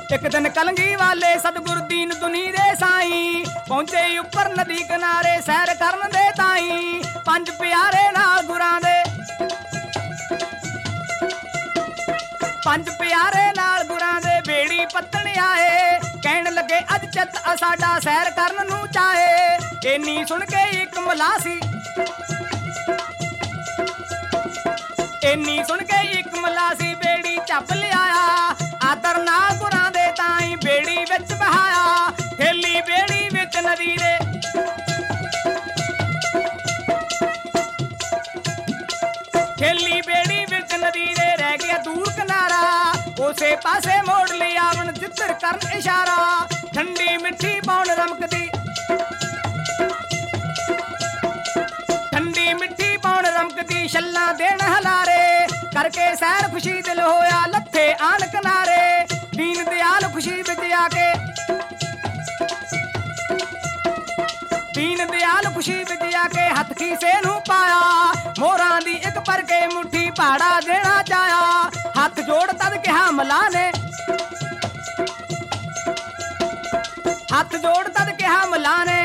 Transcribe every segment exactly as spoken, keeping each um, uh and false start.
एक दिन कलंगी वाले सतगुरु दीन दुनी दे साई पहुंचे उपर नदी किनारे सैर करन दे ताई पंज प्यारे नाल गुरां दे पंज प्यारे नाल गुरां दे बेड़ी पत्तन आए कहन लगे अज चित साडा सैर करन नूं चाहे। इन्नी सुन के एक मलासी इन्नी सुन के एक मलासी बेड़ी झप लियाया आदर नाल गुरां दे ताई बेड़ी विच बहाया ठेली बेड़ी विच नदी दे ठेली बेड़ी विच नदी दे रह गया दूर किनारा उसे पासे मोड़ लिया वन जिधर करन इशारा ठंडी मिठी पौन रमकदी ठंडी मिठी पौन रमकदी छल्ला देन हलारे करके सैर खुशी दिल होया लथे आन किनारे दीन दयाल खुशी विच आके दीन दयाल खुशी विच आके हथ खीसे नूं पाया मोरां दी एक पर के मुट्ठी पहाड़ा देना चाया हथ जोड़ तद कहा मला ने हथ जोड़ तद कहा मला ने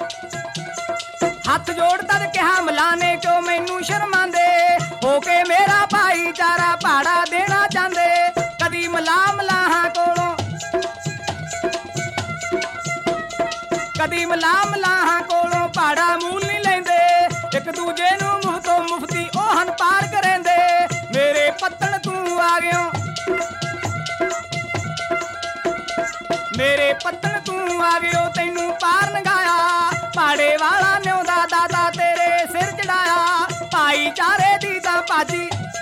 हथ जोड़ तद कहा मला ने क्यों मैनू शर्मांदे होके मेरा भाईचारा पहाड़ा देना चाहते कदी मला मलाहां कोलों कदी मला मलाहां कोलों पहाड़ा मूल नहीं लेंदे एक दूजे नूं मुंह तो मुफ्ती ओहन पार करेंदे मेरे पत्तन तू आ गयो मेरे पत्तन तू आ गयो तैनू पार नगाया पहाड़े वाला न्योंदा दादा तेरे सिर चढ़ाया भाईचारे दी तां भाजी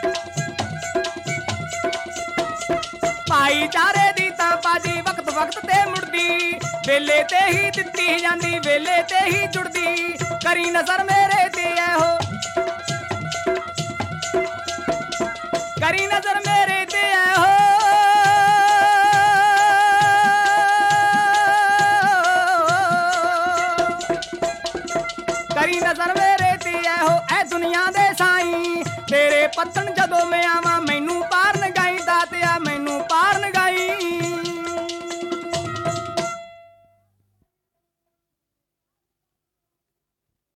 भाईचारे दी तां भाजी वक्त वक्त ते मुड़दी वेले ते ही दित्ती जांदी वेले ते ही जुड़दी करी नजर मेरे ते ऐ हो करी नजर मेरे ते ऐ हो करी नजर मेरे ते ऐ हो ऐ दुनिया दे साई तेरे पत्तन जदों मैं आवां मैनू पार नगा